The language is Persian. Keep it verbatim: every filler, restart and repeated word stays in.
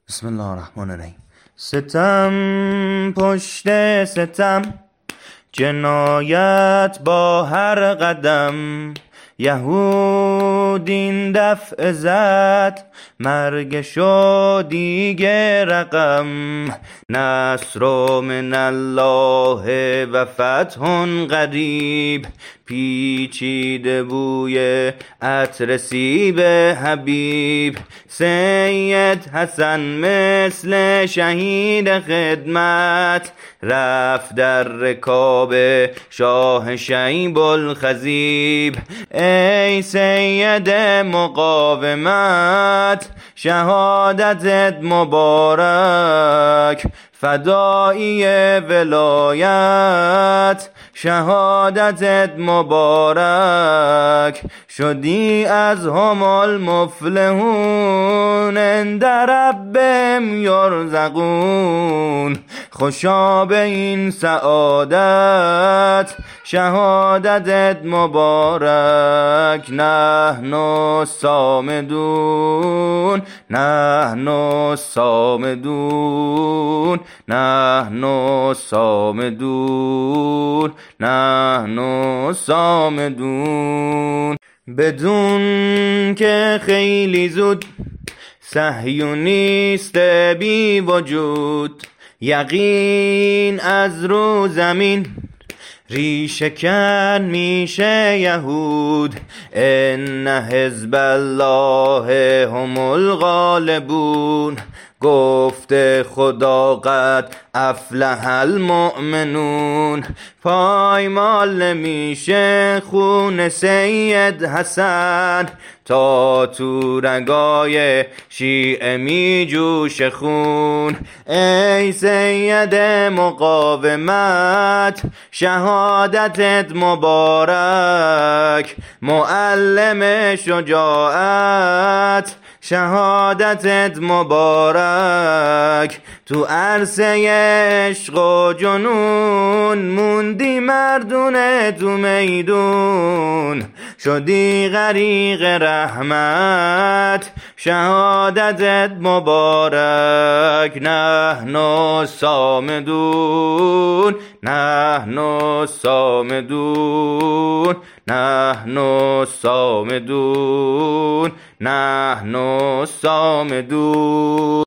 بسم الله الرحمن الرحیم. ستم پشت ستم، جنایت با هر قدم. یهود این دفع زد، مرگ شد دیگه رقم. نصر من الله و فتح قریب، پیچیده بوی عطر سیب حبیب. سید حسن مثل شهید خدمت، رفت در رکاب شاه شیب الخضیب. ای سید مقاومت، شهادتت مبارک. فدایی ولایت، شهادتت مبارک. شدی از هم المفلحون، عند ربهم یرزقون. خوشا به این سعادت، شهادتت مبارک. نحن الصامدون، نحن الصامدون، نحن الصامدون، نحن الصامدون. بدون که خیلی زود صهیونیست بی وجود، یقین از رو زمین ریشه کن میشه یهود. ان حزب الله هم الغالبون، گفته خدا قد افلح المؤمنون. پایمال نمیشه خون سید حسن، تا تو رگای شیعه می جوش خون. ای سید مقاومت، شهادتت مبارک. معلم شجاعت، شهادتت مبارک. تو عرصه عشق و جنون، موندی مردونه تو میدون. شدی غریق رحمت، شهادتت مبارک. نحن الصامدون، نحن الصامدون، نحن الصامدون، نحن الصامدون.